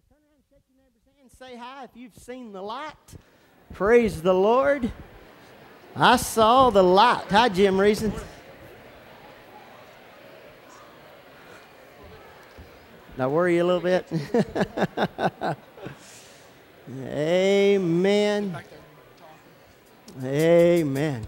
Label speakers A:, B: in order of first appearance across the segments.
A: Turn around and shake your neighbor's hand and say hi if you've seen the light. Praise the Lord. I saw the light. Hi, Jim Reason. Now worry you a little bit. Amen. Amen.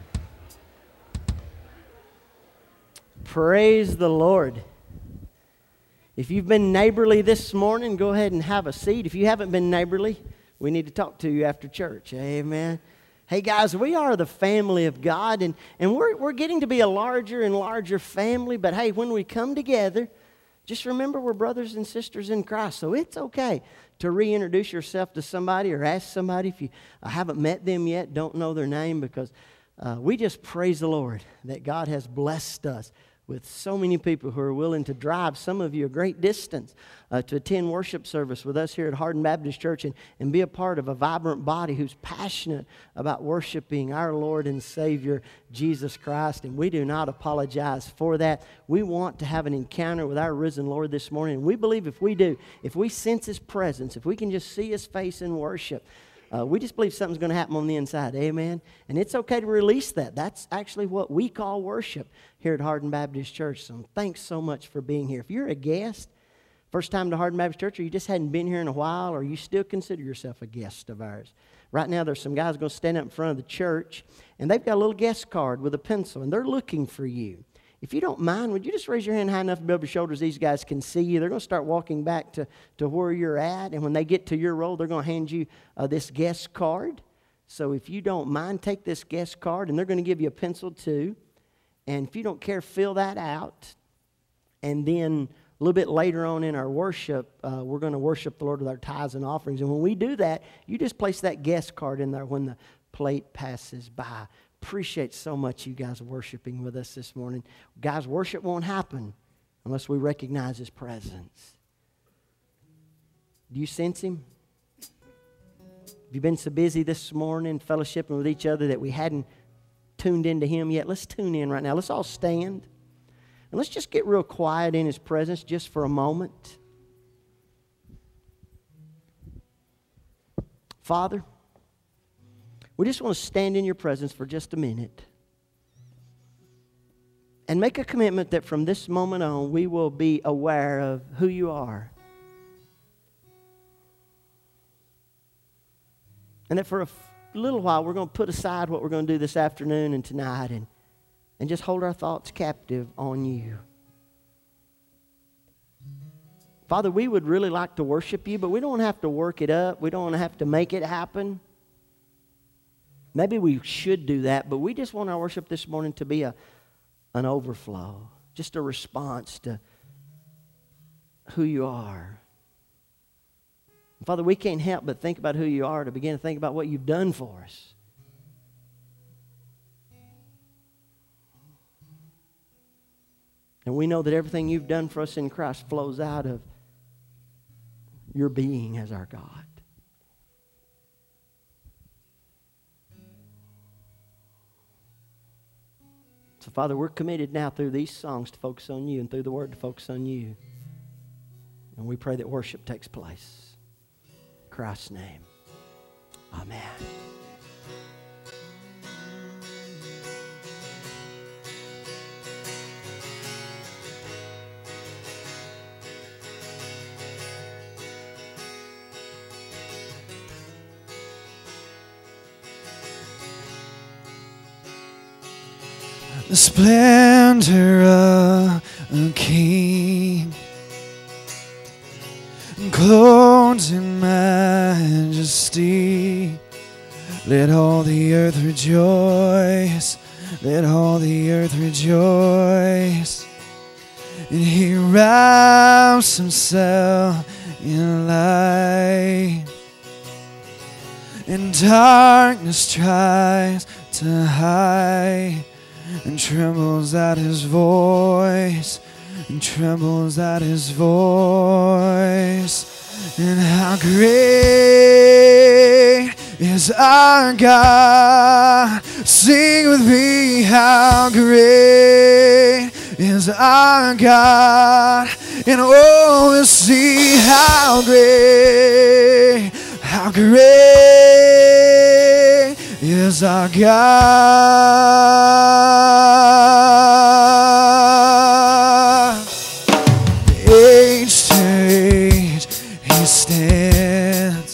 A: Praise the Lord. If you've been neighborly this morning, go ahead and have a seat. If you haven't been neighborly, we need to talk to you after church. Amen. Hey guys, we are the family of God, and we're getting to be a larger and larger family. But hey, when we come together, just remember we're brothers and sisters in Christ. So it's okay to reintroduce yourself to somebody or ask somebody if you haven't met them yet, don't know their name, because we just praise the Lord that God has blessed us with so many people who are willing to drive, some of you a great distance, to attend worship service with us here at Hardin Baptist Church and be a part of a vibrant body who's passionate about worshiping our Lord and Savior, Jesus Christ. And we do not apologize for that. We want to have an encounter with our risen Lord this morning. And we believe if we do, if we sense His presence, if we can just see His face in worship, we just believe something's going to happen on the inside. Amen? And it's okay to release that. That's actually what we call worship here at Hardin Baptist Church. So thanks so much for being here. If you're a guest, first time to Hardin Baptist Church, or you just hadn't been here in a while, or you still consider yourself a guest of ours, right now there's some guys going to stand up in front of the church, and they've got a little guest card with a pencil, and they're looking for you. If you don't mind, would you just raise your hand high enough above your shoulders these guys can see you? They're going to start walking back to where you're at, and when they get to your roll, they're going to hand you this guest card. So if you don't mind, take this guest card, and they're going to give you a pencil too. And if you don't care, fill that out. And then a little bit later on in our worship, we're going to worship the Lord with our tithes and offerings. And when we do that, you just place that guest card in there when the plate passes by. Appreciate so much you guys worshiping with us this morning. Guys, worship won't happen unless we recognize His presence. Do you sense Him? Have you been so busy this morning fellowshipping with each other that we hadn't tuned into Him yet? Let's tune in right now. Let's all stand. And let's just get real quiet in His presence just for a moment. Father, we just want to stand in Your presence for just a minute and make a commitment that from this moment on we will be aware of who You are. And that for a little while we're going to put aside what we're going to do this afternoon and tonight and just hold our thoughts captive on You. Father, we would really like to worship You, but we don't have to work it up. We don't have to make it happen. Maybe we should do that, but we just want our worship this morning to be an overflow, just a response to who You are. Father, we can't help but think about who You are to begin to think about what You've done for us. And we know that everything You've done for us in Christ flows out of Your being as our God. So, Father, we're committed now through these songs to focus on You and through the Word to focus on You. And we pray that worship takes place. In Christ's name, amen.
B: The splendor of a king, clothed in majesty. Let all the earth rejoice. Let all the earth rejoice. And He wraps Himself in light, and darkness tries to hide, and trembles at His voice, and trembles at His voice. And how great is our God? Sing with me, how great is our God? and oh, we'll see how great is our God. Age to age he stands,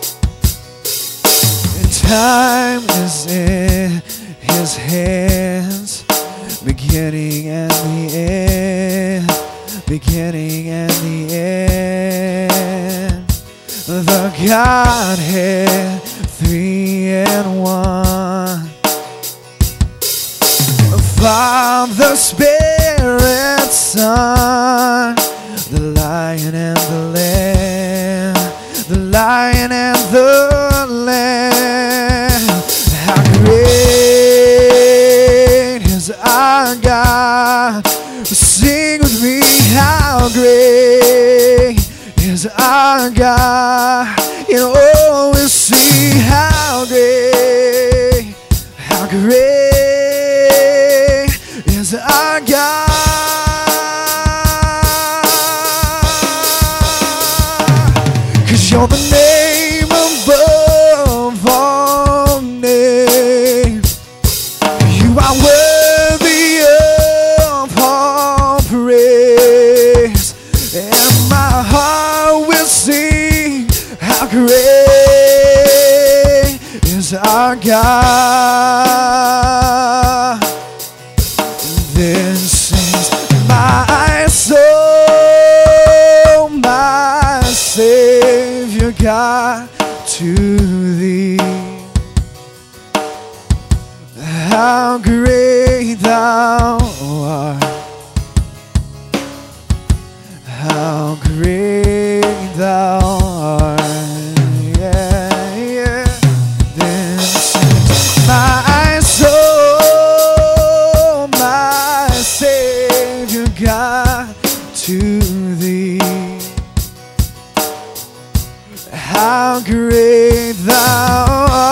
B: and time is in his hands, beginning and the end, beginning and the end. The Godhead, 3 in 1. Father, Spirit, Son, the Lion and the Lamb, the Lion and the Lamb. How great is our God? Sing with me, how great is our God? And oh, we'll see how great is our God. 'Cause you're the name above all names. You are worthy of all praise, and my heart will sing how great is our God. Then sings my soul, my Savior God, to thee. How great thou art, how great thou art. Yeah, yeah. Then sings my soul, my Savior God, to thee. How great thou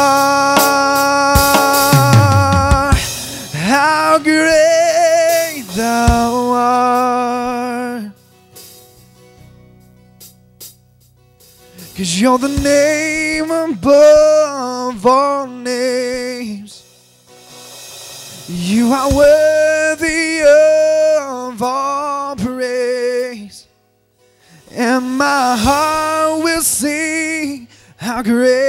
B: art, how great thou art. 'Cause you're the name above all names. You are worthy of all praise, and my heart will sing how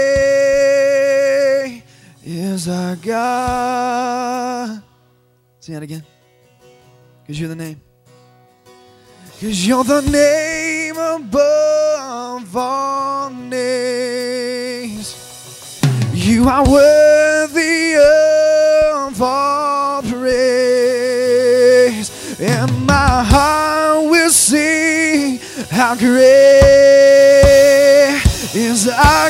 B: great is our God. Sing that again. 'Cause you're the name. 'Cause you're the name above all names. You are worthy of all praise, and my heart will sing how great is our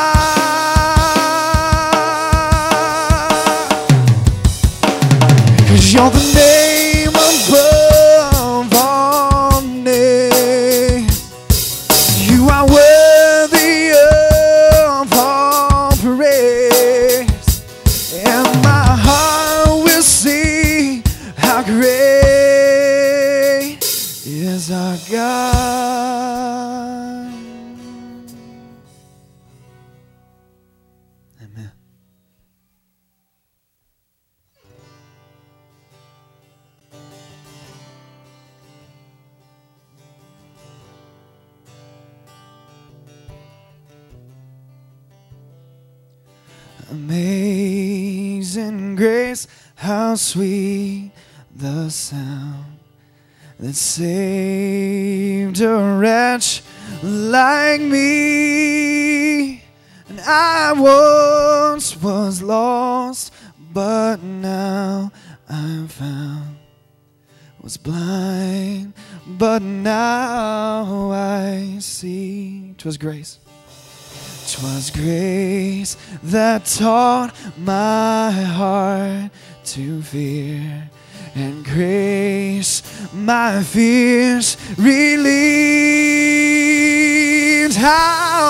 B: God. 'Cause you're the name above all names. You are worthy of all praise, and my heart will sing how great is our God. Amen. Amazing grace, how sweet the sound that saved a wretch like me. And I once was lost, but now I'm found. Was blind, but now I see. 'Twas grace. 'Twas grace that taught my heart to fear, and grace my fears relieved. How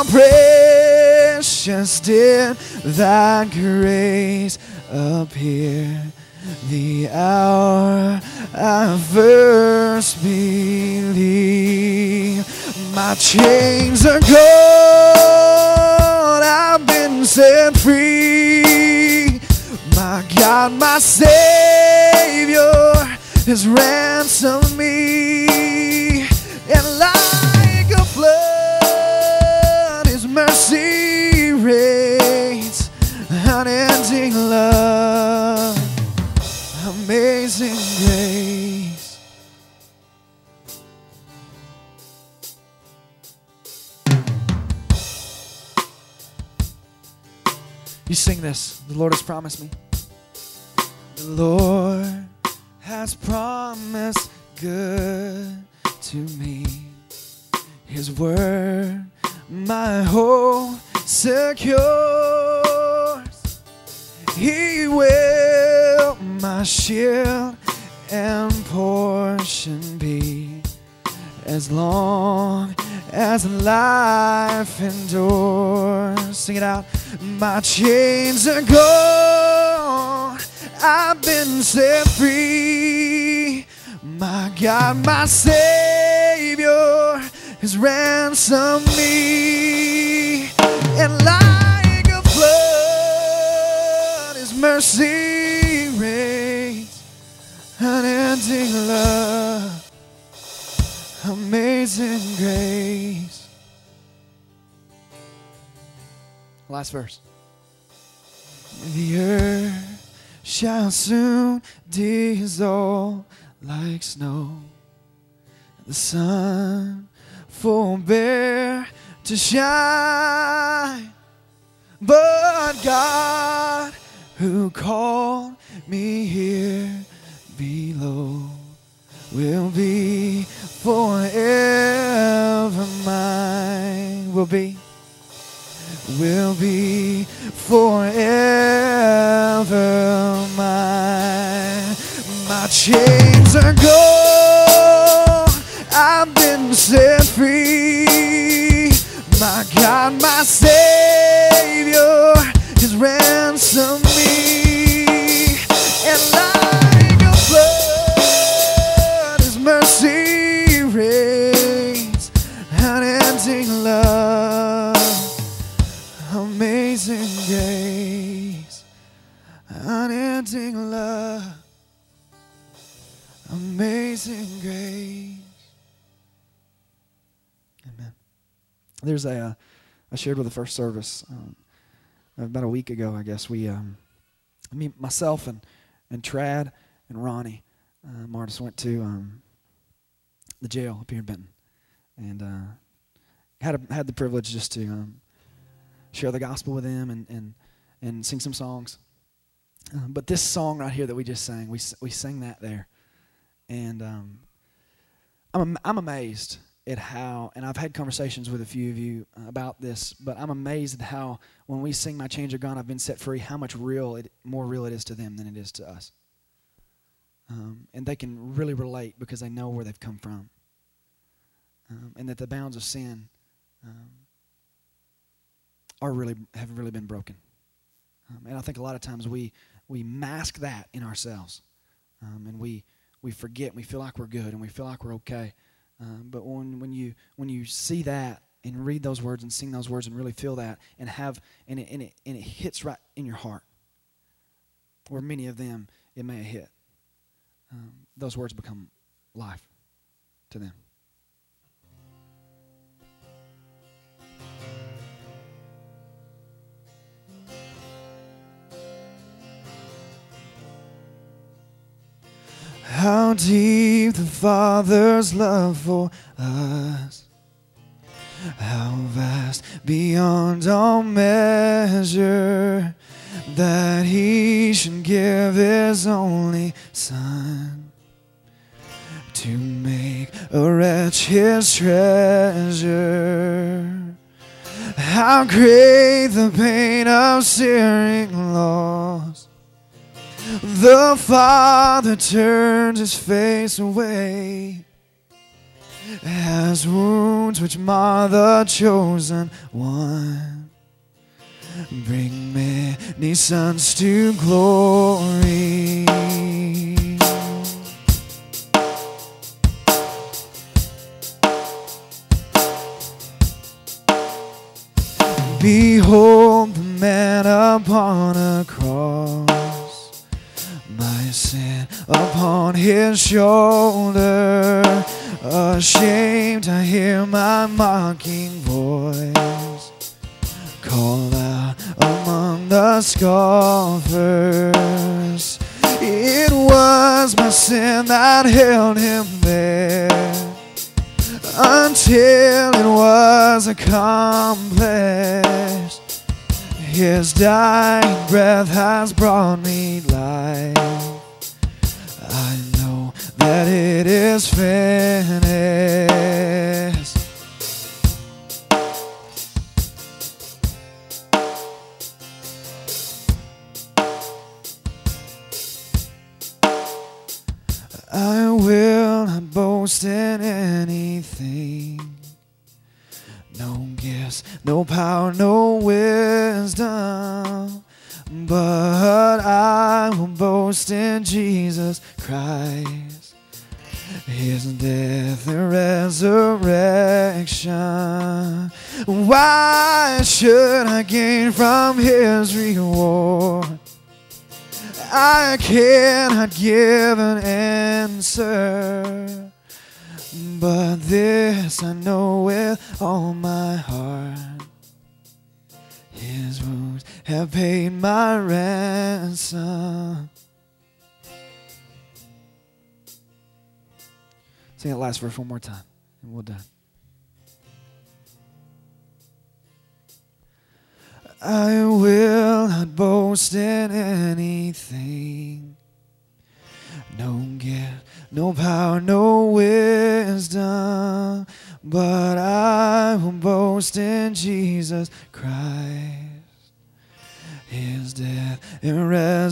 B: precious did that grace appear the hour I first believed. My chains are gone, I've been set free. My God, my Savior has ransomed me. And like a flood, His mercy reigns, unending love, amazing grace. You sing this. The Lord has promised me. The Lord has promised good to me. His word my hope secures. He will my shield and portion be, as long as life endures. Sing it out. My chains are gone, I've been set free. My God, my Savior has ransomed me. And like a flood, His mercy reigns, unending love, amazing grace. Last verse. The earth shall soon dissolve like snow. The sun forbear to shine. But God, who called me here below, will be forever mine. Will be forever mine. My chains are gone, I've been set free. My God, my Savior has ransomed me. And like a flood, His mercy reigns, unending love, amazing grace, unending love, amazing grace. Amen. There's I shared with the first service about a week ago, I guess. Myself and Trad and Ronnie Martis went to the jail up here in Benton, and had the privilege just to share the gospel with them and sing some songs. But this song right here that we just sang, we sang that there, and I'm amazed at how, and I've had conversations with a few of you about this, but I'm amazed at how when we sing "My Chains Are Gone, I've Been Set Free," how much more real it is to them than it is to us. And they can really relate because they know where they've come from, and that the bounds of sin have really been broken. And I think a lot of times we mask that in ourselves, and we forget. We feel like we're good and we feel like we're okay. But when you see that and read those words and sing those words and really feel that and it hits right in your heart, where many of them it may have hit, those words become life to them. How deep the Father's love for us, how vast beyond all measure, that He should give His only Son to make a wretch His treasure. How great the pain of searing loss, the Father turned His face away, as wounds which mar the chosen one bring many sons to glory. Behold the man upon a cross, my sin upon his shoulder. Ashamed to hear my mocking voice call out among the scoffers. It was my sin that held him there until it was accomplished. His dying breath has brought me life. I know that it is finished. I will not boast in anything, no gifts, no power, no wisdom, but I will boast in Jesus Christ, his death and resurrection. Why should I gain from his reward? I cannot give an answer, but this I know with all my heart. His wounds have paid my ransom. Sing that last verse one more time, and we're done. I will not boast in anything, no gift, no power, no wisdom, but I will boast in Jesus Christ, his death and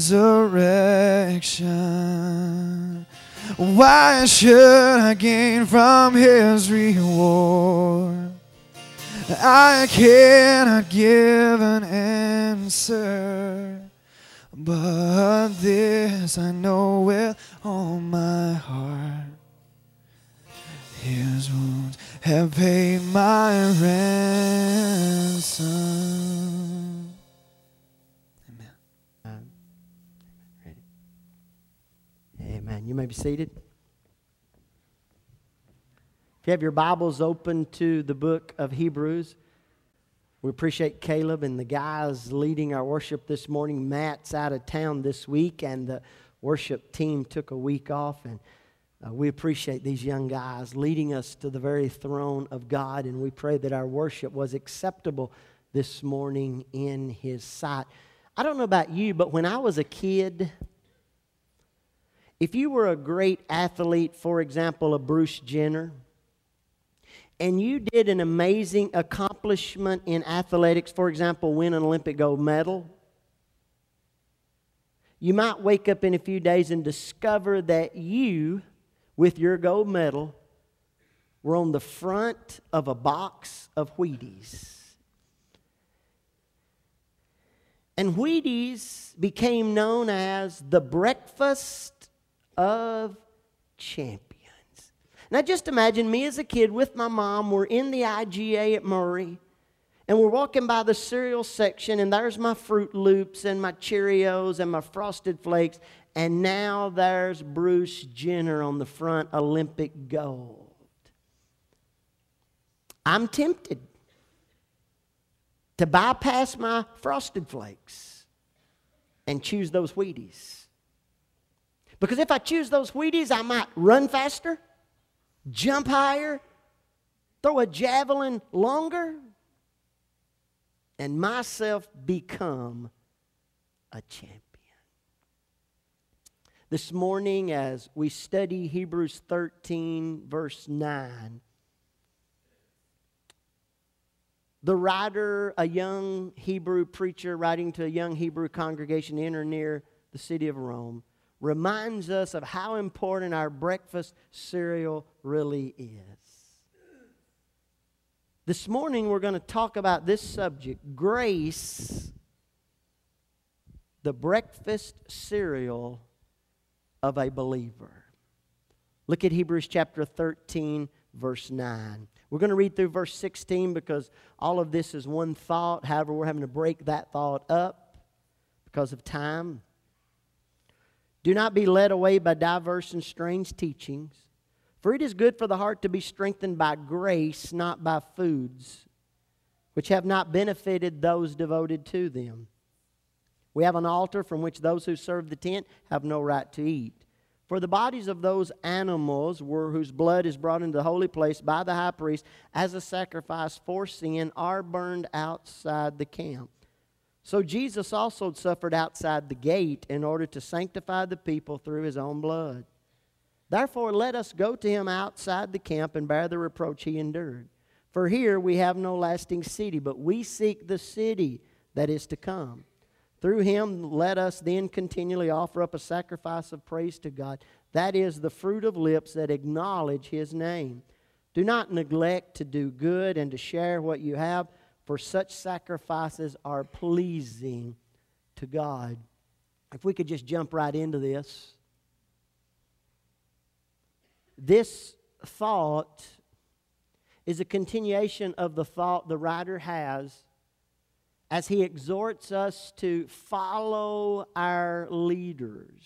B: resurrection. Why should I gain from his reward? I cannot give an answer, but this I know with all my heart. His wounds have paid my ransom. Amen.
A: Ready? Amen. You may be seated. If you have your Bibles open to the book of Hebrews, we appreciate Caleb and the guys leading our worship this morning. Matt's out of town this week, and the worship team took a week off. And we appreciate these young guys leading us to the very throne of God. And we pray that our worship was acceptable this morning in His sight. I don't know about you, but when I was a kid, if you were a great athlete, for example, a Bruce Jenner, and you did an amazing accomplishment in athletics, for example, win an Olympic gold medal, you might wake up in a few days and discover that you, with your gold medal, were on the front of a box of Wheaties. And Wheaties became known as the breakfast of champions. Now just imagine me as a kid with my mom. We're in the IGA at Murray, and we're walking by the cereal section, and there's my Fruit Loops and my Cheerios and my Frosted Flakes, and now there's Bruce Jenner on the front, Olympic gold. I'm tempted to bypass my Frosted Flakes and choose those Wheaties. Because if I choose those Wheaties, I might run faster, jump higher, throw a javelin longer, and myself become a champion. This morning, as we study Hebrews 13, verse 9, the writer, a young Hebrew preacher writing to a young Hebrew congregation in or near the city of Rome, reminds us of how important our breakfast cereal really is. This morning we're going to talk about this subject, grace, the breakfast cereal of a believer. Look at Hebrews chapter 13, verse 9. We're going to read through verse 16 because all of this is one thought. However, we're having to break that thought up because of time. Do not be led away by diverse and strange teachings, for it is good for the heart to be strengthened by grace, not by foods, which have not benefited those devoted to them. We have an altar from which those who serve the tent have no right to eat. For the bodies of those animals whose blood is brought into the holy place by the high priest as a sacrifice for sin are burned outside the camp. So Jesus also suffered outside the gate in order to sanctify the people through his own blood. Therefore, let us go to him outside the camp and bear the reproach he endured. For here we have no lasting city, but we seek the city that is to come. Through him, let us then continually offer up a sacrifice of praise to God. That is the fruit of lips that acknowledge his name. Do not neglect to do good and to share what you have, for such sacrifices are pleasing to God. If we could just jump right into this. This thought is a continuation of the thought the writer has as he exhorts us to follow our leaders.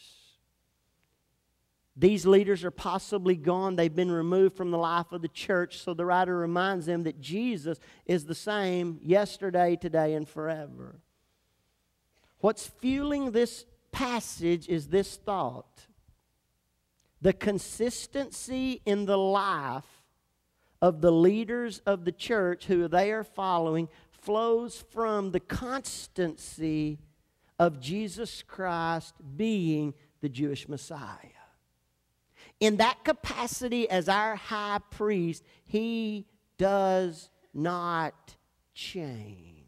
A: These leaders are possibly gone. They've been removed from the life of the church. So the writer reminds them that Jesus is the same yesterday, today, and forever. What's fueling this passage is this thought. The consistency in the life of the leaders of the church who they are following flows from the constancy of Jesus Christ being the Jewish Messiah. In that capacity as our high priest, he does not change.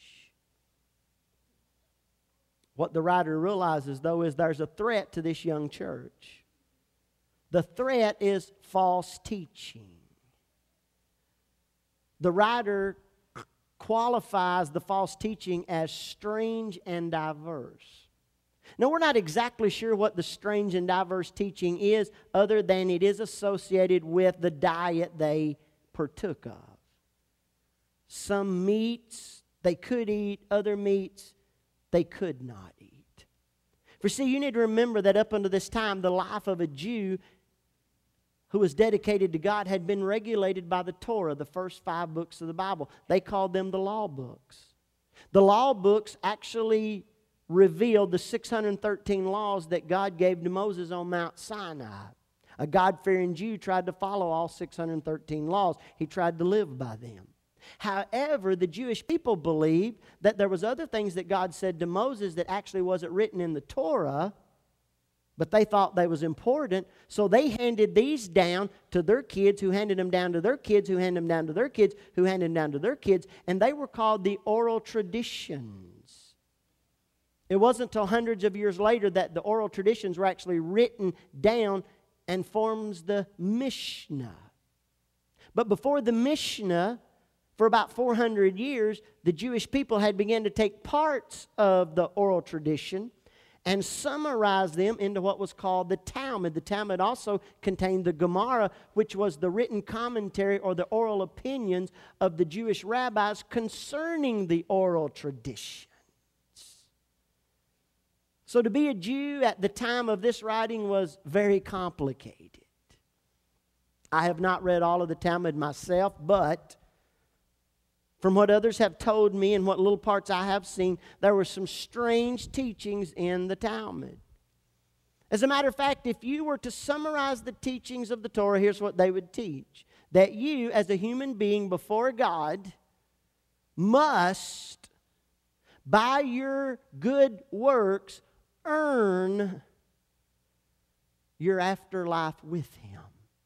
A: What the writer realizes, though, is there's a threat to this young church. The threat is false teaching. The writer qualifies the false teaching as strange and diverse. Now, we're not exactly sure what the strange and diverse teaching is, other than it is associated with the diet they partook of. Some meats they could eat, other meats they could not eat. For see, you need to remember that up until this time, the life of a Jew who was dedicated to God had been regulated by the Torah, the first 5 books of the Bible. They called them the law books. The law books actually revealed the 613 laws that God gave to Moses on Mount Sinai. A God-fearing Jew tried to follow all 613 laws. He tried to live by them. However, the Jewish people believed that there was other things that God said to Moses that actually wasn't written in the Torah, but they thought they was important, so they handed these down to their kids, who handed them down to their kids, who handed them down to their kids, who handed them down to their kids, and they were called the oral traditions. It wasn't until hundreds of years later that the oral traditions were actually written down and forms the Mishnah. But before the Mishnah, for about 400 years, the Jewish people had begun to take parts of the oral tradition and summarize them into what was called the Talmud. The Talmud also contained the Gemara, which was the written commentary or the oral opinions of the Jewish rabbis concerning the oral traditions. So to be a Jew at the time of this writing was very complicated. I have not read all of the Talmud myself, but from what others have told me and what little parts I have seen, there were some strange teachings in the Talmud. As a matter of fact, if you were to summarize the teachings of the Torah, here's what they would teach. That you, as a human being before God, must, by your good works, earn your afterlife with Him.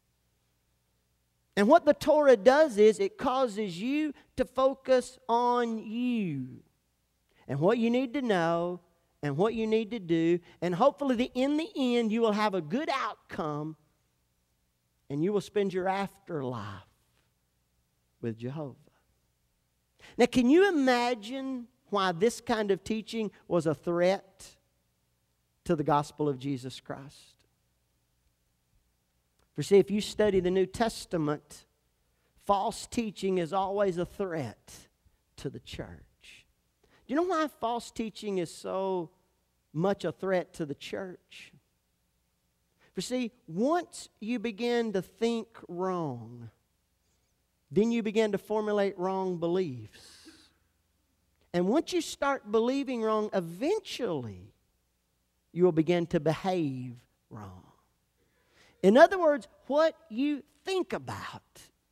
A: And what the Torah does is it causes you to focus on you and what you need to know and what you need to do. And hopefully in the end you will have a good outcome and you will spend your afterlife with Jehovah. Now, can you imagine why this kind of teaching was a threat to the gospel of Jesus Christ? For see, if you study the New Testament, false teaching is always a threat to the church. Do you know why false teaching is so much a threat to the church? For see, once you begin to think wrong, then you begin to formulate wrong beliefs. And once you start believing wrong, eventually you will begin to behave wrong. In other words, what you think about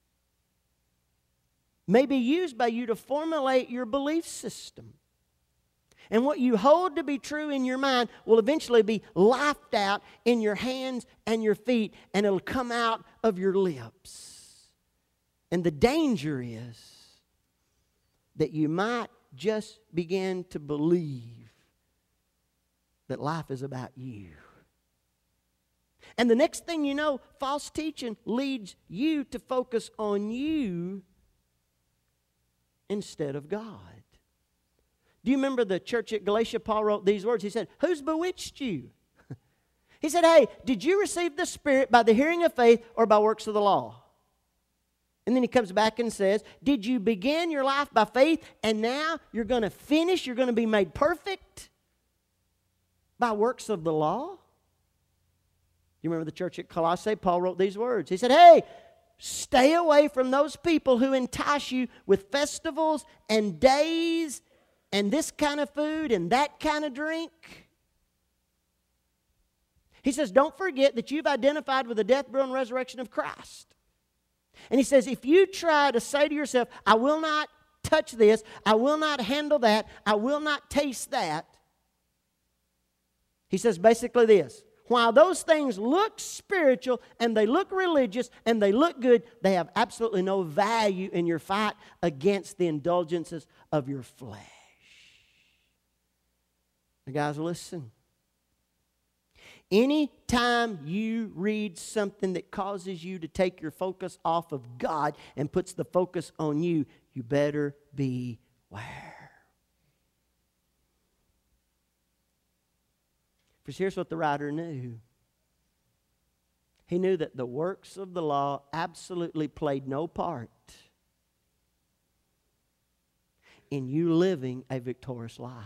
A: may be used by you to formulate your belief system. And what you hold to be true in your mind will eventually be laughed out in your hands and your feet, and it'll come out of your lips. And the danger is that you might just begin to believe that life is about you. And the next thing you know, false teaching leads you to focus on you instead of God. Do you remember the church at Galatia? Paul wrote these words. He said, "Who's bewitched you?" He said, "Hey, did you receive the Spirit by the hearing of faith or by works of the law?" And then he comes back and says, "Did you begin your life by faith and now you're going to finish, you're going to be made perfect by works of the law?" You remember the church at Colossae? Paul wrote these words. He said, "Hey, stay away from those people who entice you with festivals and days and this kind of food and that kind of drink." He says, don't forget that you've identified with the death, burial, and resurrection of Christ. And he says, if you try to say to yourself, I will not touch this, I will not handle that, I will not taste that, he says basically this: while those things look spiritual and they look religious and they look good, they have absolutely no value in your fight against the indulgences of your flesh. Now, guys, listen. Anytime you read something that causes you to take your focus off of God and puts the focus on you, you better beware. Because here's what the writer knew. He knew that the works of the law absolutely played no part in you living a victorious life.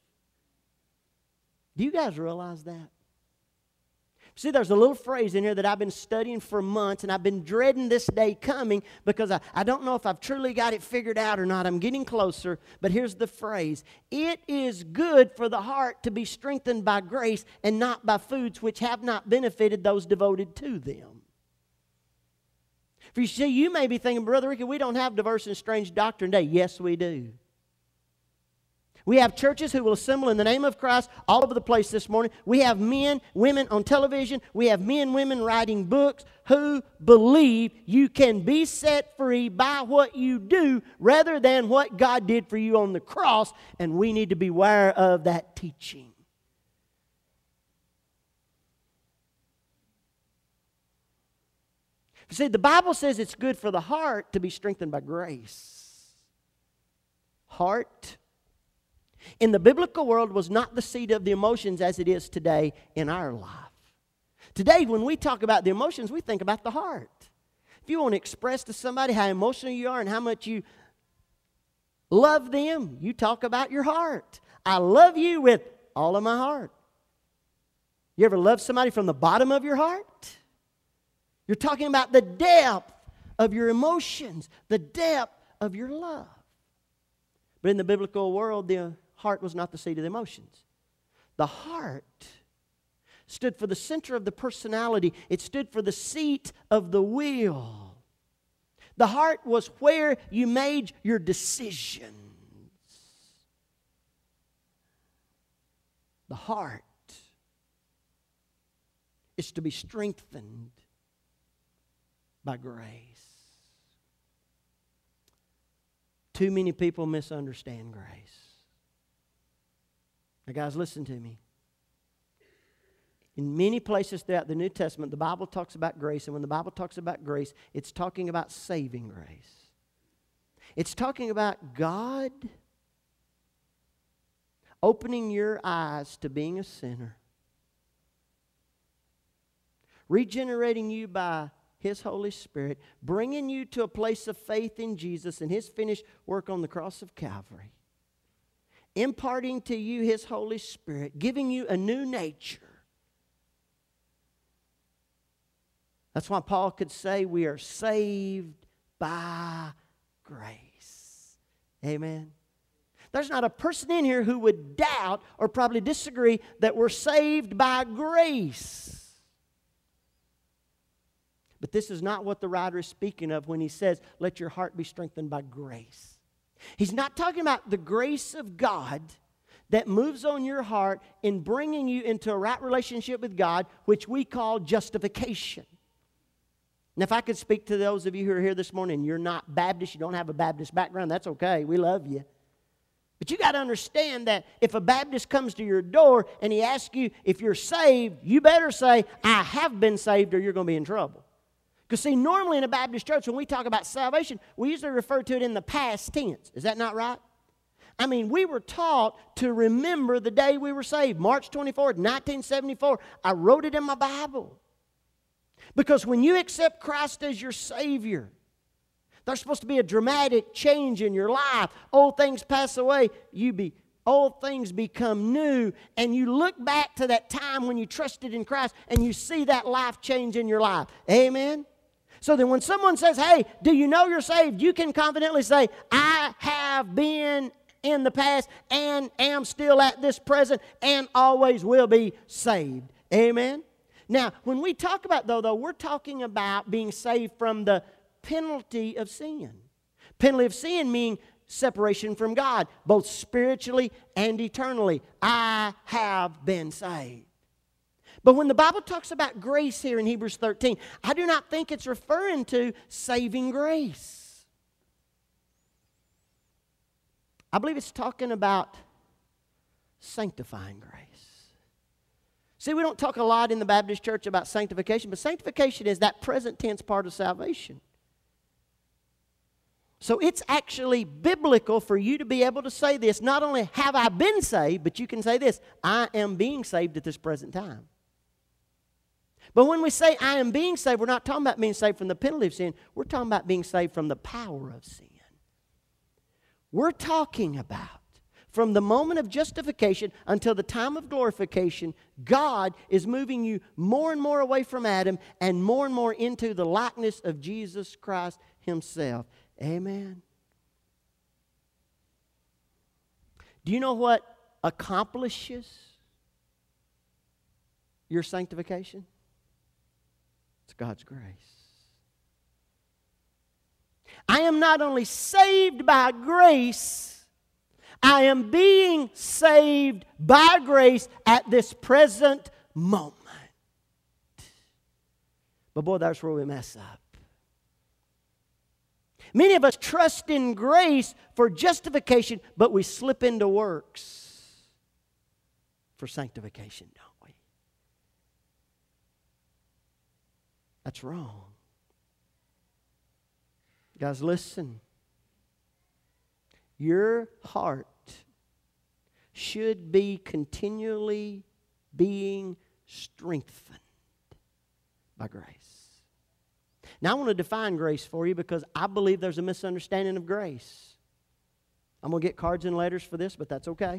A: Do you guys realize that? See, there's a little phrase in here that I've been studying for months, and I've been dreading this day coming because I don't know if I've truly got it figured out or not. I'm getting closer, but here's the phrase. It is good for the heart to be strengthened by grace and not by foods which have not benefited those devoted to them. For you see, you may be thinking, Brother Ricky, we don't have diverse and strange doctrine today. Yes, we do. We have churches who will assemble in the name of Christ all over the place this morning. We have men, women on television. We have men, women writing books who believe you can be set free by what you do rather than what God did for you on the cross, and we need to beware of that teaching. See, the Bible says it's good for the heart to be strengthened by grace. Heart in the biblical world was not the seat of the emotions as it is today in our life. Today, when we talk about the emotions, we think about the heart. If you want to express to somebody how emotional you are and how much you love them, you talk about your heart. I love you with all of my heart. You ever love somebody from the bottom of your heart? You're talking about the depth of your emotions, the depth of your love. But in the biblical world, the heart was not the seat of the emotions. The heart stood for the center of the personality. It stood for the seat of the will. The heart was where you made your decisions. The heart is to be strengthened by grace. Too many people misunderstand grace. Now, guys, listen to me. In many places throughout the New Testament, the Bible talks about grace, and when the Bible talks about grace, it's talking about saving grace. It's talking about God opening your eyes to being a sinner, regenerating you by His Holy Spirit, bringing you to a place of faith in Jesus and His finished work on the cross of Calvary, imparting to you His Holy Spirit, giving you a new nature. That's why Paul could say we are saved by grace. Amen. There's not a person in here who would doubt or probably disagree that we're saved by grace. But this is not what the writer is speaking of when he says, let your heart be strengthened by grace. He's not talking about the grace of God that moves on your heart in bringing you into a right relationship with God, which we call justification. Now, if I could speak to those of you who are here this morning, you're not Baptist, you don't have a Baptist background, that's okay, we love you. But you got to understand that if a Baptist comes to your door and he asks you if you're saved, you better say, I have been saved, or you're going to be in trouble. Because see, normally in a Baptist church, when we talk about salvation, we usually refer to it in the past tense. Is that not right? I mean, we were taught to remember the day we were saved. March 24th, 1974. I wrote it in my Bible. Because when you accept Christ as your Savior, there's supposed to be a dramatic change in your life. Old things pass away. Old things become new. And you look back to that time when you trusted in Christ and you see that life change in your life. Amen? So then when someone says, hey, do you know you're saved? You can confidently say, I have been in the past and am still at this present and always will be saved. Amen? Now, when we talk about, though, we're talking about being saved from the penalty of sin. Penalty of sin meaning separation from God, both spiritually and eternally. I have been saved. But when the Bible talks about grace here in Hebrews 13, I do not think it's referring to saving grace. I believe it's talking about sanctifying grace. See, we don't talk a lot in the Baptist church about sanctification, but sanctification is that present tense part of salvation. So it's actually biblical for you to be able to say this. Not only have I been saved, but you can say this, I am being saved at this present time. But when we say I am being saved, we're not talking about being saved from the penalty of sin. We're talking about being saved from the power of sin. We're talking about from the moment of justification until the time of glorification, God is moving you more and more away from Adam and more into the likeness of Jesus Christ Himself. Amen. Do you know what accomplishes your sanctification? It's God's grace. I am not only saved by grace, I am being saved by grace at this present moment. But boy, that's where we mess up. Many of us trust in grace for justification, but we slip into works for sanctification, don't we? That's wrong. Guys, listen. Your heart should be continually being strengthened by grace. Now, I want to define grace for you because I believe there's a misunderstanding of grace. I'm going to get cards and letters for this, but that's okay.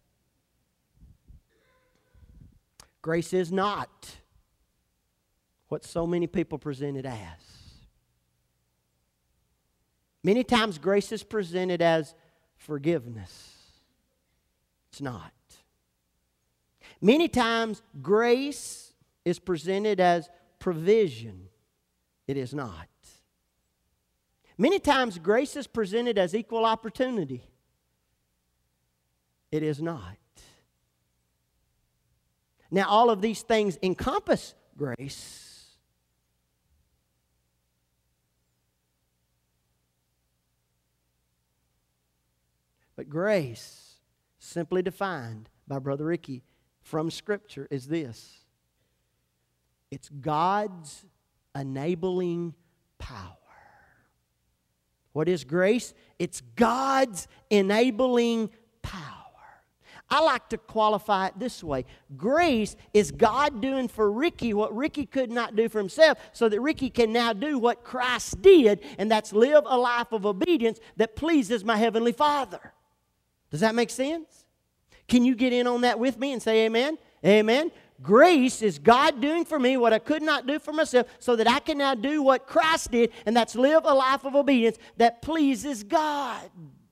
A: Grace is not what so many people present it as. Many times grace is presented as forgiveness. It's not. Many times grace is presented as provision. It is not. Many times grace is presented as equal opportunity. It is not. Now, all of these things encompass grace. But grace, simply defined by Brother Ricky from Scripture, is this. It's God's enabling power. What is grace? It's God's enabling power. I like to qualify it this way. Grace is God doing for Ricky what Ricky could not do for himself, so that Ricky can now do what Christ did, and that's live a life of obedience that pleases my Heavenly Father. Does that make sense? Can you get in on that with me and say amen? Amen. Grace is God doing for me what I could not do for myself, so that I can now do what Christ did, and that's live a life of obedience that pleases God.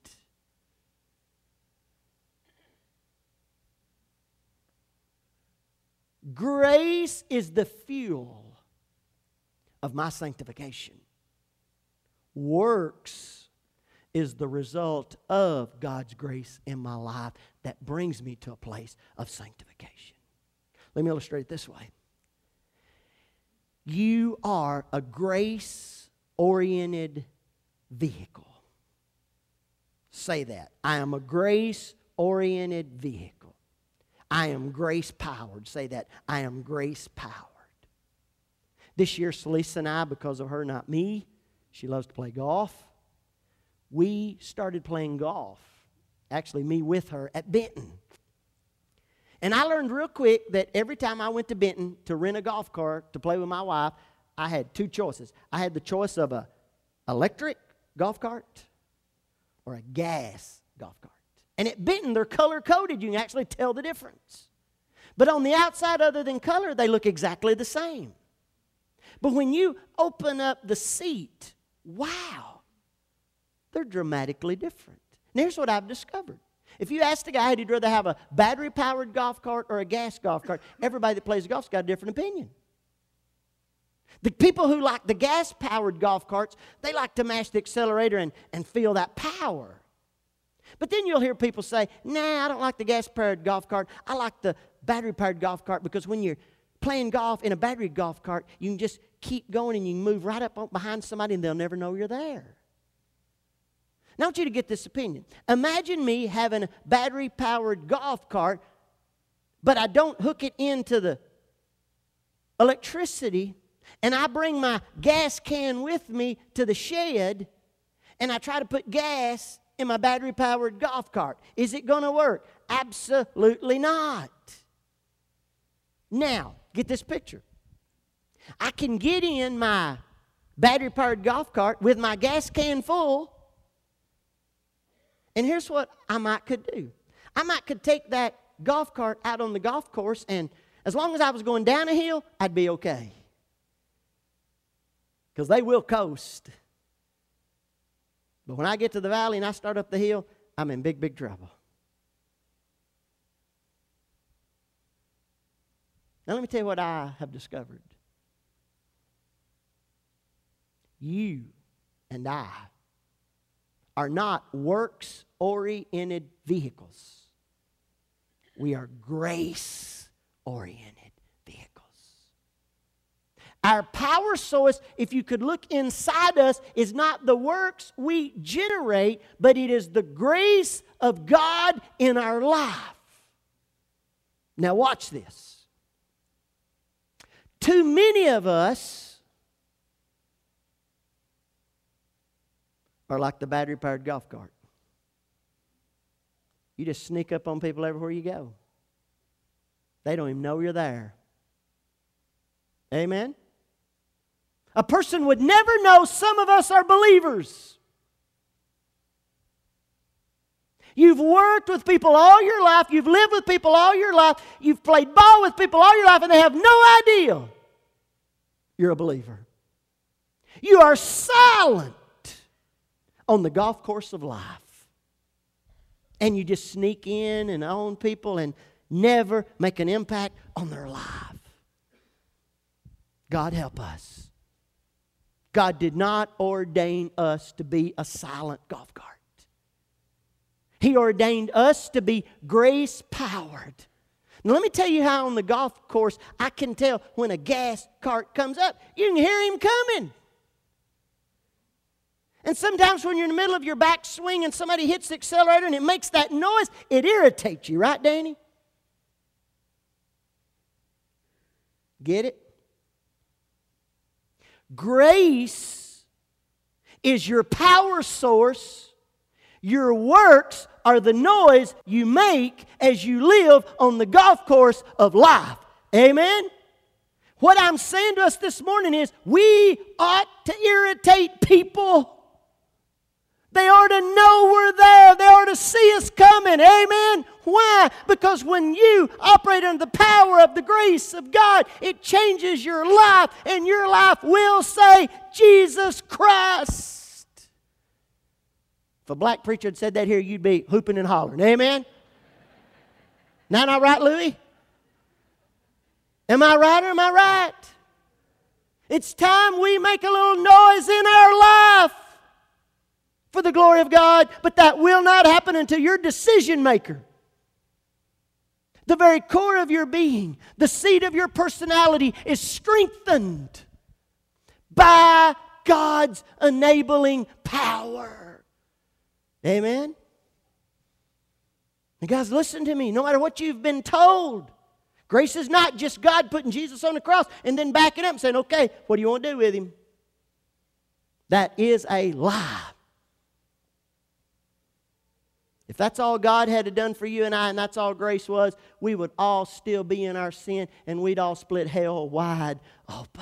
A: Grace is the fuel of my sanctification. Works is the result of God's grace in my life that brings me to a place of sanctification. Let me illustrate it this way. You are a grace-oriented vehicle. Say that. I am a grace-oriented vehicle. I am grace-powered. Say that. I am grace-powered. This year, Celisa and I, because of her, not me, she loves to play golf. We started playing golf. Actually, me with her at Benton. And I learned real quick that every time I went to Benton to rent a golf cart to play with my wife, I had two choices. I had the choice of an electric golf cart or a gas golf cart. And at Benton, they're color-coded. You can actually tell the difference. But on the outside, other than color, they look exactly the same. But when you open up the seat, wow, they're dramatically different. And here's what I've discovered. If you ask the guy, would he rather have a battery-powered golf cart or a gas golf cart, everybody that plays golf's got a different opinion. The people who like the gas-powered golf carts, they like to mash the accelerator and feel that power. But then you'll hear people say, nah, I don't like the gas-powered golf cart. I like the battery-powered golf cart because when you're playing golf in a battery golf cart, you can just keep going and you can move right up behind somebody and they'll never know you're there. Now I want you to get this opinion. Imagine me having a battery-powered golf cart, but I don't hook it into the electricity, and I bring my gas can with me to the shed, and I try to put gas in my battery-powered golf cart. Is it going to work? Absolutely not. Now, get this picture. I can get in my battery-powered golf cart with my gas can full, and here's what I could do. I could take that golf cart out on the golf course, and as long as I was going down a hill, I'd be okay. Because they will coast. But when I get to the valley and I start up the hill, I'm in big, big trouble. Now let me tell you what I have discovered. You and I are not works-oriented vehicles. We are grace-oriented vehicles. Our power source, if you could look inside us, is not the works we generate, but it is the grace of God in our life. Now watch this. Too many of us are like the battery-powered golf cart. You just sneak up on people everywhere you go. They don't even know you're there. Amen? A person would never know some of us are believers. You've worked with people all your life. You've lived with people all your life. You've played ball with people all your life, and they have no idea you're a believer. You are silent on the golf course of life. And you just sneak in and on people and never make an impact on their life. God help us. God did not ordain us to be a silent golf cart. He ordained us to be grace-powered. Now let me tell you how on the golf course I can tell when a gas cart comes up. You can hear him coming. And sometimes when you're in the middle of your backswing and somebody hits the accelerator and it makes that noise, it irritates you, right, Danny? Get it? Grace is your power source. Your works are the noise you make as you live on the golf course of life. Amen? What I'm saying to us this morning is we ought to irritate people. They ought to know we're there. They ought to see us coming. Amen? Why? Because when you operate under the power of the grace of God, it changes your life, and your life will say, Jesus Christ. If a black preacher had said that here, you'd be hooping and hollering. Amen? Not right, Louis? Am I right or am I right? It's time we make a little noise in our life for the glory of God, but that will not happen until you're a decision maker. The very core of your being, the seed of your personality is strengthened by God's enabling power. Amen? And guys, listen to me. No matter what you've been told, grace is not just God putting Jesus on the cross and then backing up and saying, okay, what do you want to do with Him? That is a lie. If that's all God had done for you and I, and that's all grace was, we would all still be in our sin and we'd all split hell wide open.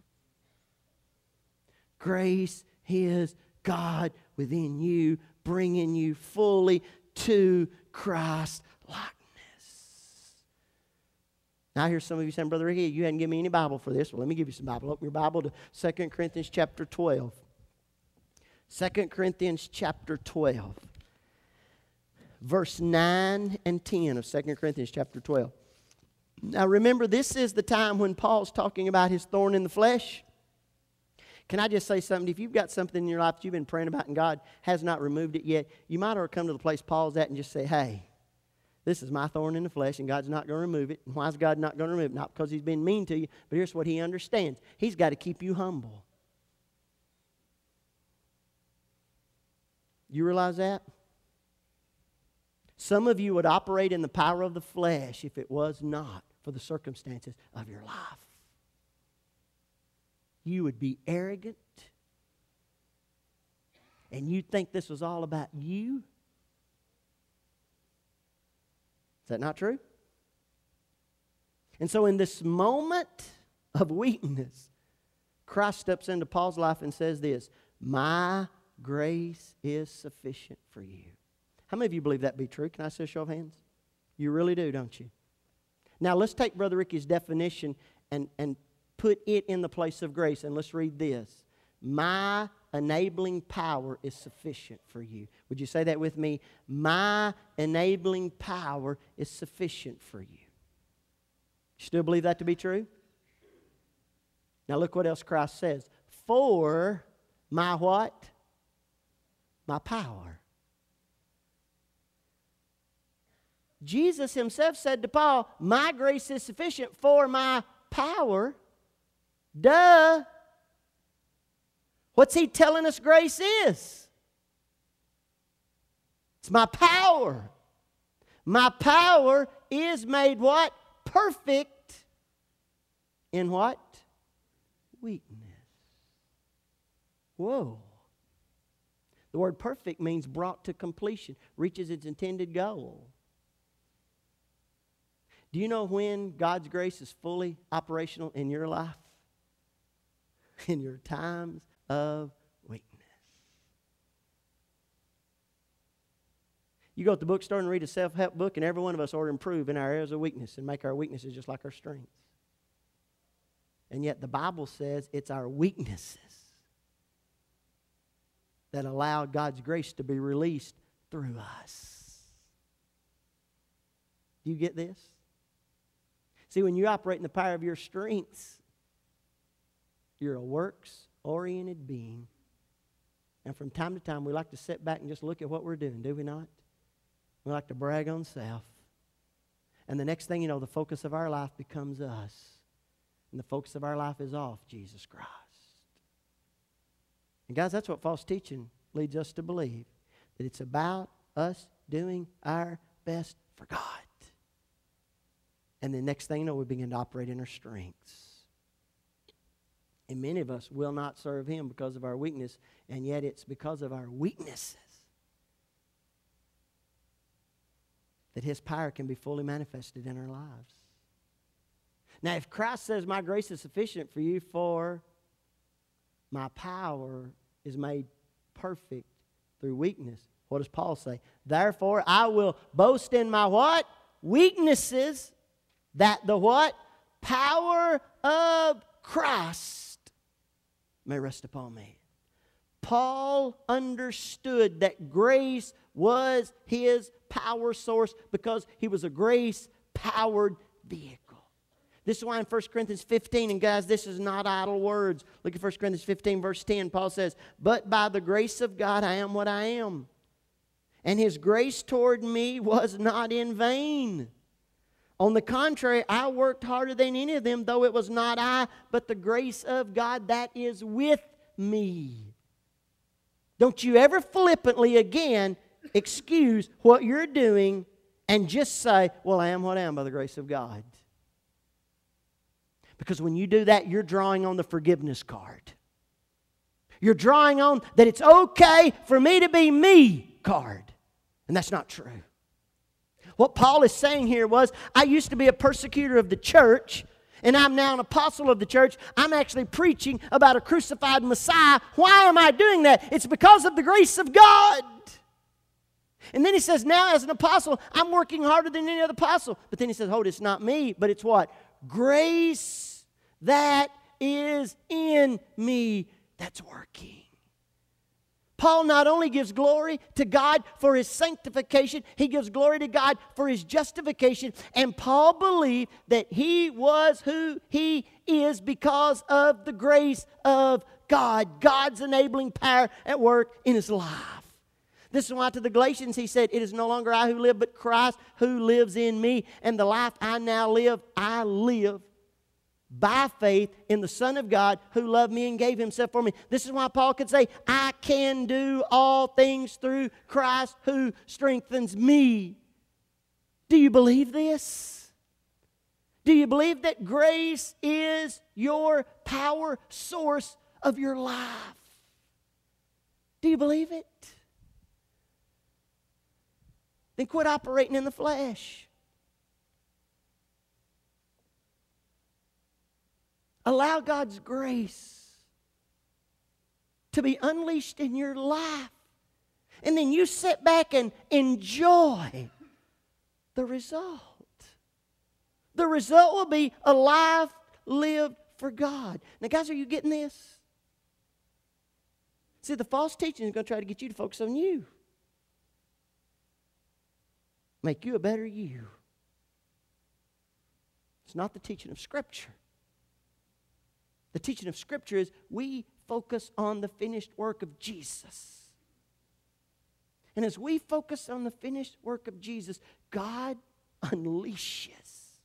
A: Grace is God within you, bringing you fully to Christ likeness. Now I hear some of you saying, Brother Ricky, you hadn't given me any Bible for this. Well, let me give you some Bible. Open your Bible to 2 Corinthians chapter 12. 2 Corinthians chapter 12. Verse 9 and 10 of 2 Corinthians chapter 12. Now remember, this is the time when Paul's talking about his thorn in the flesh. Can I just say something? If you've got something in your life that you've been praying about and God has not removed it yet, you might ought to come to the place Paul's at and just say, hey, this is my thorn in the flesh and God's not going to remove it. And why is God not going to remove it? Not because He's been mean to you, but here's what He understands. He's got to keep you humble. You realize that? Some of you would operate in the power of the flesh if it was not for the circumstances of your life. You would be arrogant, and you'd think this was all about you. Is that not true? And so in this moment of weakness, Christ steps into Paul's life and says this, my grace is sufficient for you. How many of you believe that to be true? Can I see a show of hands? You really do, don't you? Now let's take Brother Ricky's definition and put it in the place of grace. And let's read this. My enabling power is sufficient for you. Would you say that with me? My enabling power is sufficient for you. You still believe that to be true? Now look what else Christ says. For my what? My power. Jesus Himself said to Paul, my grace is sufficient for my power. Duh. What's He telling us grace is? It's my power. My power is made what? Perfect in what? Weakness. Whoa. The word perfect means brought to completion, reaches its intended goal. Do you know when God's grace is fully operational in your life? In your times of weakness. You go to the bookstore and read a self-help book, and every one of us ought to improve in our areas of weakness and make our weaknesses just like our strengths. And yet the Bible says it's our weaknesses that allow God's grace to be released through us. Do you get this? See, when you operate in the power of your strengths, you're a works-oriented being. And from time to time, we like to sit back and just look at what we're doing, do we not? We like to brag on self. And the next thing you know, the focus of our life becomes us. And the focus of our life is off Jesus Christ. And guys, that's what false teaching leads us to believe. That it's about us doing our best for God. And the next thing you know, we begin to operate in our strengths. And many of us will not serve Him because of our weakness, and yet it's because of our weaknesses that His power can be fully manifested in our lives. Now, if Christ says, my grace is sufficient for you, for my power is made perfect through weakness, what does Paul say? Therefore, I will boast in my what? Weaknesses, that the what? Power of Christ may rest upon me. Paul understood that grace was his power source because he was a grace-powered vehicle. This is why in 1 Corinthians 15, and guys, this is not idle words. Look at 1 Corinthians 15, verse 10. Paul says, but by the grace of God I am what I am. And His grace toward me was not in vain. On the contrary, I worked harder than any of them, though it was not I, but the grace of God that is with me. Don't you ever flippantly again excuse what you're doing and just say, well, I am what I am by the grace of God. Because when you do that, you're drawing on the forgiveness card. You're drawing on that it's okay for me to be me card. And that's not true. What Paul is saying here was, I used to be a persecutor of the church, and I'm now an apostle of the church. I'm actually preaching about a crucified Messiah. Why am I doing that? It's because of the grace of God. And then he says, now as an apostle, I'm working harder than any other apostle. But then he says, hold, it's not me, but it's what? Grace that is in me that's working. Paul not only gives glory to God for His sanctification, he gives glory to God for His justification. And Paul believed that he was who he is because of the grace of God, God's enabling power at work in his life. This is why to the Galatians he said, it is no longer I who live, but Christ who lives in me. And the life I now live, I live by faith in the Son of God who loved me and gave Himself for me. This is why Paul could say, I can do all things through Christ who strengthens me. Do you believe this? Do you believe that grace is your power source of your life? Do you believe it? Then quit operating in the flesh. Allow God's grace to be unleashed in your life. And then you sit back and enjoy the result. The result will be a life lived for God. Now, guys, are you getting this? See, the false teaching is going to try to get you to focus on you. Make you a better you. It's not the teaching of Scripture. The teaching of Scripture is we focus on the finished work of Jesus. And as we focus on the finished work of Jesus, God unleashes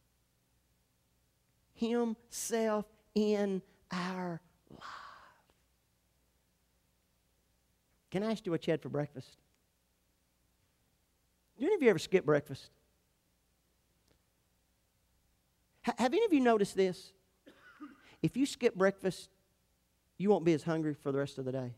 A: Himself in our life. Can I ask you what you had for breakfast? Do any of you ever skip breakfast? Have any of you noticed this? If you skip breakfast, you won't be as hungry for the rest of the day.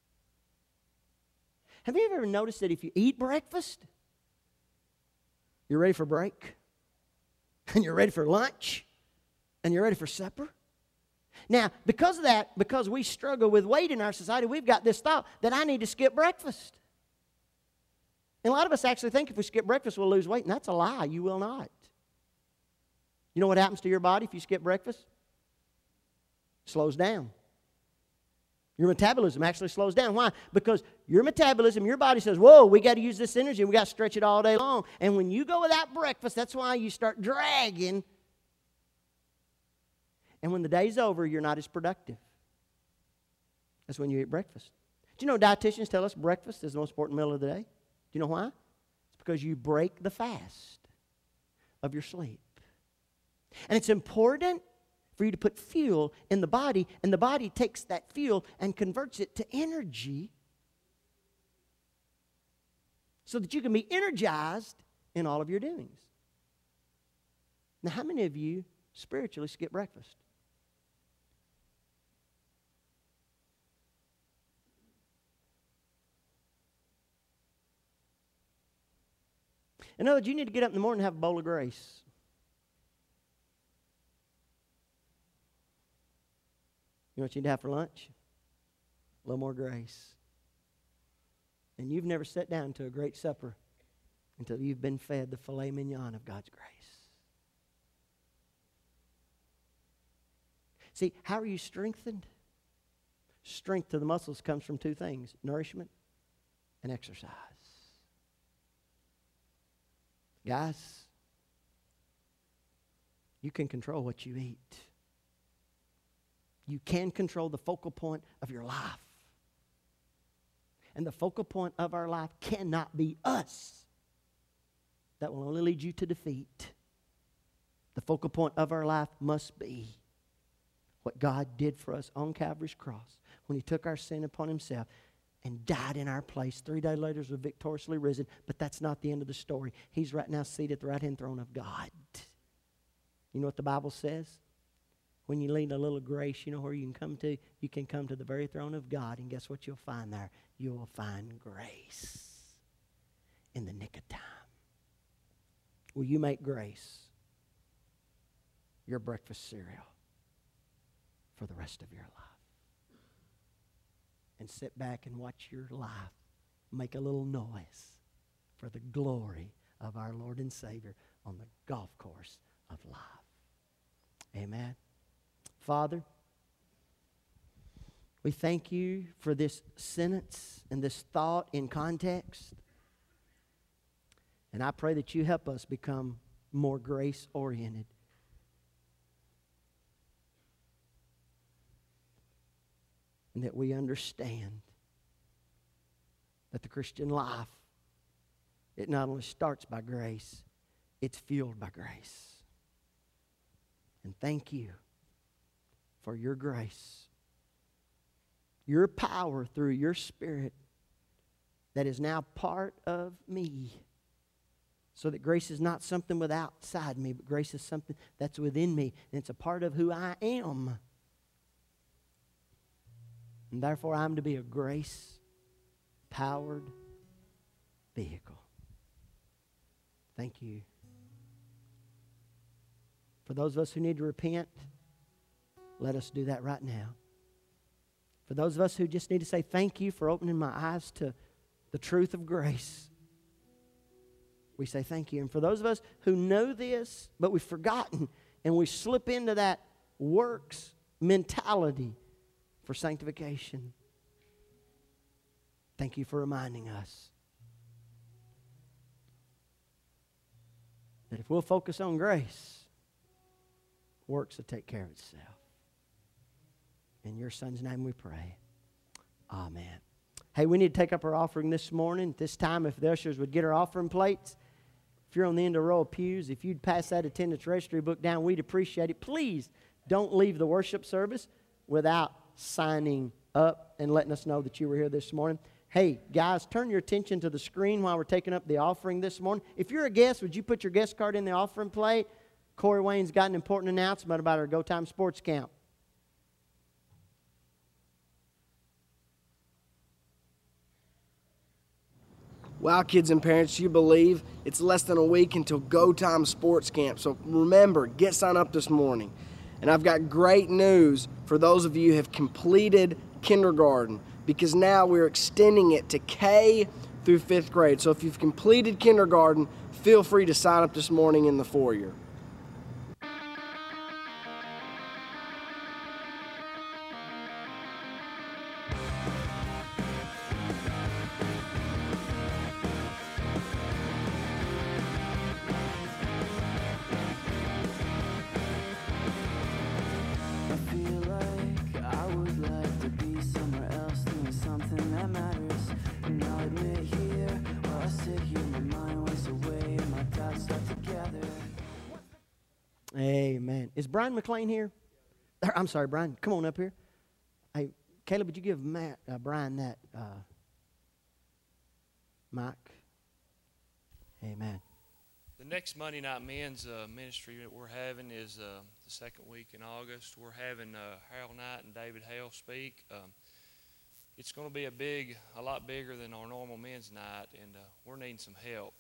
A: Have you ever noticed that if you eat breakfast, you're ready for break, and you're ready for lunch, and you're ready for supper? Now, because of that, because we struggle with weight in our society, we've got this thought that I need to skip breakfast. And a lot of us actually think if we skip breakfast, we'll lose weight, and that's a lie. You will not. You know what happens to your body if you skip breakfast? Slows down. Your metabolism actually slows down. Why? Because your metabolism, your body says, whoa, we got to use this energy, and we got to stretch it all day long. And when you go without breakfast, that's why you start dragging. And when the day's over, you're not as productive. That's when you eat breakfast. Do you know dietitians tell us breakfast is the most important meal of the day? Do you know why? It's because you break the fast of your sleep. And it's important for you to put fuel in the body, and the body takes that fuel and converts it to energy so that you can be energized in all of your doings. Now, how many of you spiritually skip breakfast? In other words, you need to get up in the morning and have a bowl of grace. You know what you need to have for lunch? A little more grace. And you've never sat down to a great supper until you've been fed the filet mignon of God's grace. See, how are you strengthened? Strength to the muscles comes from two things: nourishment and exercise. Guys, you can control what you eat. You can control the focal point of your life. And the focal point of our life cannot be us. That will only lead you to defeat. The focal point of our life must be what God did for us on Calvary's cross when He took our sin upon Himself and died in our place. 3 days later, He was victoriously risen. But that's not the end of the story. He's right now seated at the right-hand throne of God. You know what the Bible says? When you need a little grace, you know where you can come to? You can come to the very throne of God, and guess what you'll find there? You'll find grace in the nick of time. Will you make grace your breakfast cereal for the rest of your life? And sit back and watch your life make a little noise for the glory of our Lord and Savior on the golf course of life. Amen. Father, we thank You for this sentence and this thought in context. And I pray that You help us become more grace-oriented. And that we understand that the Christian life, it not only starts by grace, it's fueled by grace. And thank You for Your grace, Your power through Your Spirit that is now part of me. So that grace is not something outside me, but grace is something that's within me. And it's a part of who I am. And therefore, I'm to be a grace-powered vehicle. Thank You. For those of us who need to repent, let us do that right now. For those of us who just need to say thank You for opening my eyes to the truth of grace, we say thank You. And for those of us who know this, but we've forgotten, and we slip into that works mentality for sanctification, thank You for reminding us that if we'll focus on grace, works will take care of itself. In Your Son's name we pray. Amen. Hey, we need to take up our offering this morning. This time, if the ushers would get our offering plates. If you're on the end of the row of pews, if you'd pass that attendance registry book down, we'd appreciate it. Please don't leave the worship service without signing up and letting us know that you were here this morning. Hey, guys, turn your attention to the screen while we're taking up the offering this morning. If you're a guest, would you put your guest card in the offering plate? Corey Wayne's got an important announcement about our Go Time Sports Camp.
C: Wow, kids and parents, you believe it's less than a week until Go Time Sports Camp. So remember, get signed up this morning. And I've got great news for those of you who have completed kindergarten, because now we're extending it to K through 5th grade. So if you've completed kindergarten, feel free to sign up this morning in the foyer.
A: Amen. Is Brian McLean here? I'm sorry, Brian. Come on up here. Hey, Caleb, would you give Brian that mic? Amen.
D: The next Monday Night Men's ministry that we're having is the second week in August. We're having Harold Knight and David Hale speak. It's going to be a lot bigger than our normal men's night, and we're needing some help.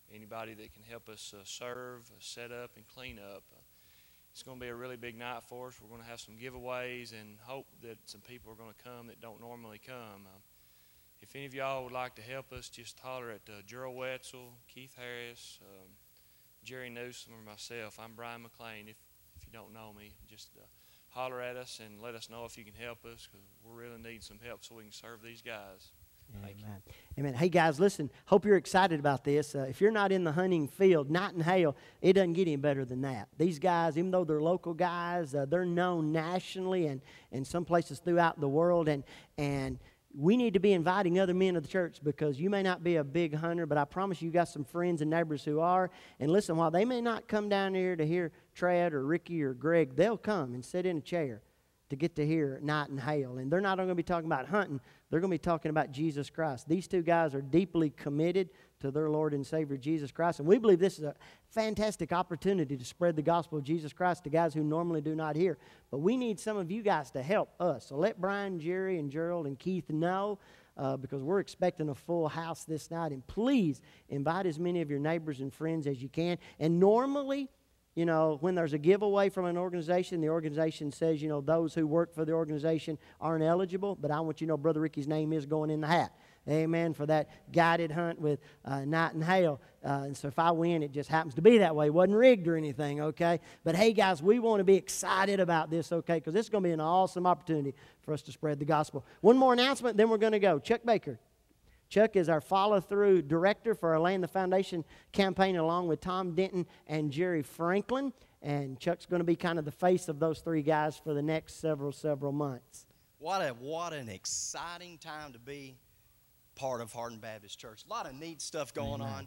D: anybody that can help us serve, set up, and clean up. It's going to be a really big night for us. We're going to have some giveaways and hope that some people are going to come that don't normally come. If any of y'all would like to help us, just holler at Gerald Wetzel, Keith Harris, Jerry Newsom, or myself. I'm Brian McLean. If you don't know me, just holler at us and let us know if you can help us, because we really need some help so we can serve these guys.
A: Amen. Amen. Hey, guys, listen, hope you're excited about this. If you're not in the hunting field, Night and Hail, it doesn't get any better than that. These guys, even though they're local guys, they're known nationally and in some places throughout the world, and we need to be inviting other men of the church, because you may not be a big hunter, but I promise you got some friends and neighbors who are. And listen, while they may not come down here to hear Trad or Ricky or Greg, they'll come and sit in a chair to get to hear Night and Hail. And they're not going to be talking about hunting. They're going to be talking about Jesus Christ. These two guys are deeply committed to their Lord and Savior, Jesus Christ. And we believe this is a fantastic opportunity to spread the gospel of Jesus Christ to guys who normally do not hear. But we need some of you guys to help us. So let Brian, Jerry, and Gerald and Keith know, because we're expecting a full house this night. And please invite as many of your neighbors and friends as you can. And normally, you know, when there's a giveaway from an organization, the organization says, you know, those who work for the organization aren't eligible. But I want you to know Brother Ricky's name is going in the hat. Amen, for that guided hunt with Night and Hail. And so if I win, it just happens to be that way. It wasn't rigged or anything, okay? But hey, guys, we want to be excited about this, okay? Because this is going to be an awesome opportunity for us to spread the gospel. One more announcement, then we're going to go. Chuck Baker. Chuck is our follow-through director for our Laying the Foundation campaign, along with Tom Denton and Jerry Franklin. And Chuck's going to be kind of the face of those three guys for the next several months.
E: What an exciting time to be part of Hardin Baptist Church. A lot of neat stuff going on.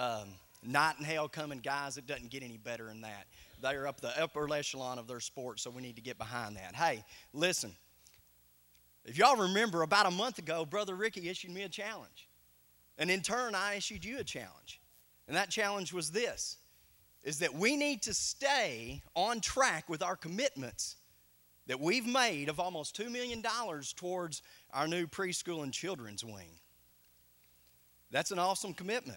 E: Night and Hail coming, guys. It doesn't get any better than that. They are up the upper echelon of their sport, so we need to get behind that. Hey, listen. If y'all remember, about a month ago, Brother Ricky issued me a challenge. And in turn, I issued you a challenge. And that challenge was this, is that we need to stay on track with our commitments that we've made of almost $2 million towards our new preschool and children's wing. That's an awesome commitment.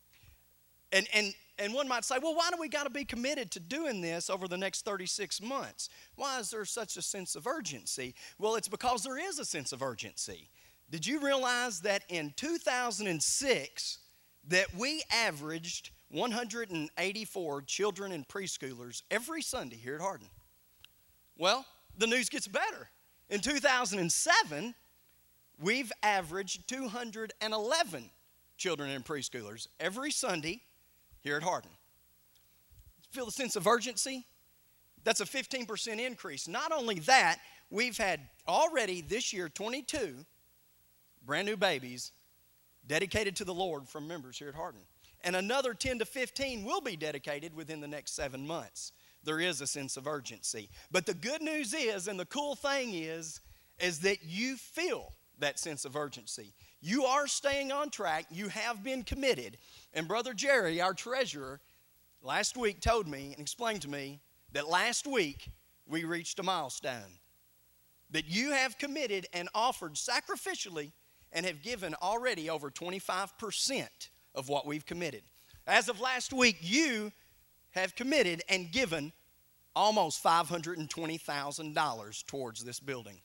E: And one might say, well, why do we got to be committed to doing this over the next 36 months? Why is there such a sense of urgency? Well, it's because there is a sense of urgency. Did you realize that in 2006 that we averaged 184 children and preschoolers every Sunday here at Hardin? Well, the news gets better. In 2007, we've averaged 211 children and preschoolers every Sunday here at Hardin. Feel the sense of urgency? That's a 15% increase. Not only that, we've had already this year 22 brand new babies dedicated to the Lord from members here at Hardin. And another 10 to 15 will be dedicated within the next 7 months. There is a sense of urgency. But the good news is, and the cool thing is that you feel that sense of urgency. You are staying on track. You have been committed. And Brother Jerry, our treasurer, last week told me and explained to me that last week we reached a milestone. That you have committed and offered sacrificially and have given already over 25% of what we've committed. As of last week, you have committed and given almost $520,000 towards this building.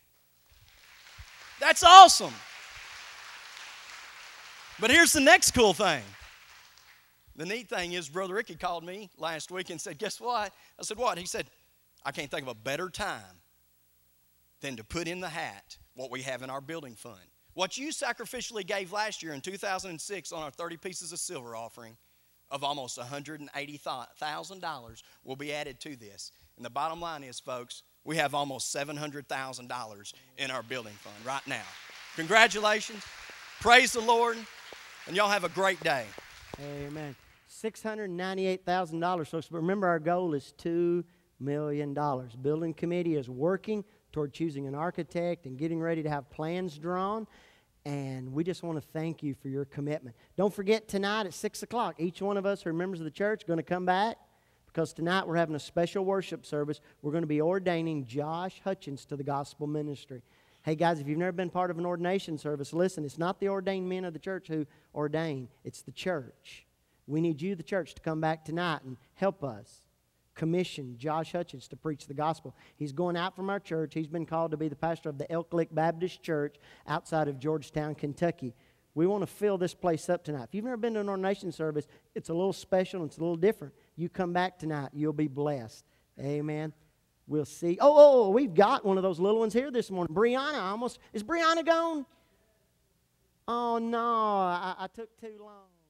E: That's awesome. But here's the next cool thing. The neat thing is Brother Ricky called me last week and said, guess what? I said, what? He said, I can't think of a better time than to put in the hat what we have in our building fund. What you sacrificially gave last year in 2006 on our 30 pieces of silver offering of almost $180,000 will be added to this. And the bottom line is, folks, we have almost $700,000 in our building fund right now. Congratulations. Praise the Lord. And y'all have a great day.
A: Amen. $698,000. So remember, our goal is $2 million. Building committee is working toward choosing an architect and getting ready to have plans drawn. And we just want to thank you for your commitment. Don't forget, tonight at 6 o'clock, each one of us who are members of the church are going to come back, because tonight we're having a special worship service. We're going to be ordaining Josh Hutchins to the gospel ministry. Hey, guys, if you've never been part of an ordination service, listen, it's not the ordained men of the church who ordain. It's the church. We need you, the church, to come back tonight and help us commission Josh Hutchins to preach the gospel. He's going out from our church. He's been called to be the pastor of the Elk Lick Baptist Church outside of Georgetown, Kentucky. We want to fill this place up tonight. If you've never been to an ordination service, it's a little special and it's a little different. You come back tonight, you'll be blessed. Amen. We'll see. Oh, we've got one of those little ones here this morning. Brianna is Brianna gone? Oh, no, I took too long.